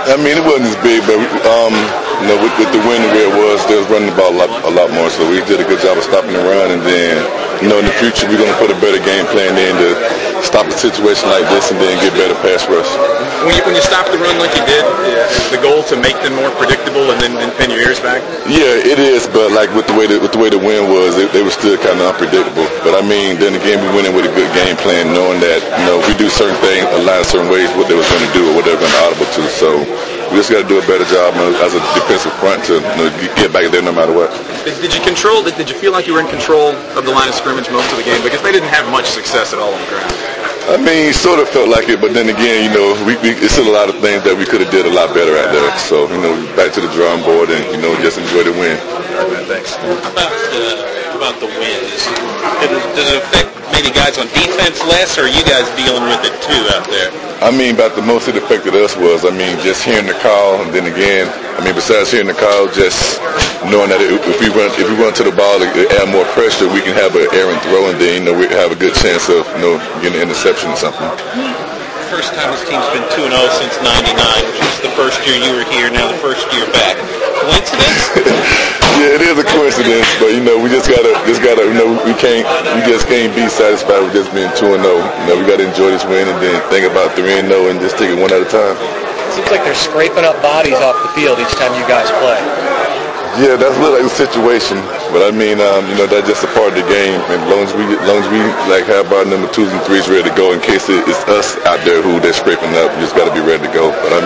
I mean, it wasn't as big, but with the wind the way it was, they was running the ball a lot more. So we did a good job of stopping the run, and then in the future we're going to put a better game plan in to stop a situation like this, and then get better pass rush. When you stop the run like you did, is the goal to make them more predictable and then pin your ears back? Yeah, it is, but like with the way the wind was, they were still kind of unpredictable. But I mean, then again, we went in with a good game plan, knowing that if we do certain things, a lot of certain ways, what they was going to do or what they were going to audible to. So we just got to do a better job as a defensive front to get back there no matter what. Did you feel like you were in control of the line of scrimmage most of the game? Because they didn't have much success at all on the ground. I mean, sort of felt like it, but then again, it's still a lot of things that we could have did a lot better out there. So, back to the drawing board and, just enjoy the win. All right, thanks. How about the win? Does it affect maybe guys on defense less, or are you guys dealing with it too out there? I mean, about the most it affected us was, just hearing the call, and then again, besides hearing the call, just knowing that if we run to the ball to add more pressure, we can have an errant throw, and then we have a good chance of getting an interception or something. First time this team's been 2-0 since '99, which is the first year you were here, now the first year back. Coincidence? Yeah, it is a coincidence, but we just gotta we just can't be satisfied with just being 2-0. We gotta enjoy this win and then think about 3-0 and just take it one at a time. Seems like they're scraping up bodies off the field each time you guys play. Yeah, that's a little like the situation, but that's just a part of the game. And as long as we have our number 2s and 3s ready to go, in case it's us out there who they're scraping up, we just got to be ready to go. But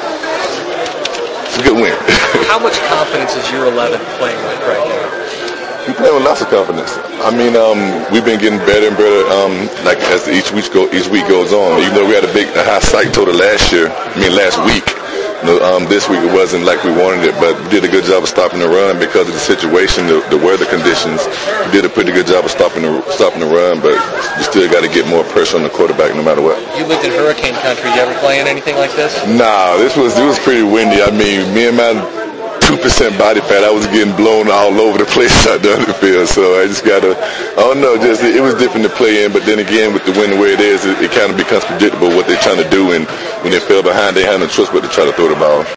it's a good win. How much confidence is your 11 playing with right now? We play with lots of confidence. We've been getting better and better as each week goes on. Even though we had a high psych total last week. This week it wasn't like we wanted it, but we did a good job of stopping the run because of the situation, the weather conditions. We did a pretty good job of stopping the run, but we still got to get more pressure on the quarterback no matter what. You lived in hurricane country. You ever play in anything like this? Nah, it was pretty windy. Me and my 2% body fat, I was getting blown all over the place out there on the field. So I just it was different to play in. But then again, with the wind the way it is, it kind of becomes predictable what they're trying to do. And when they fell behind, they had no choice but to try to throw the ball.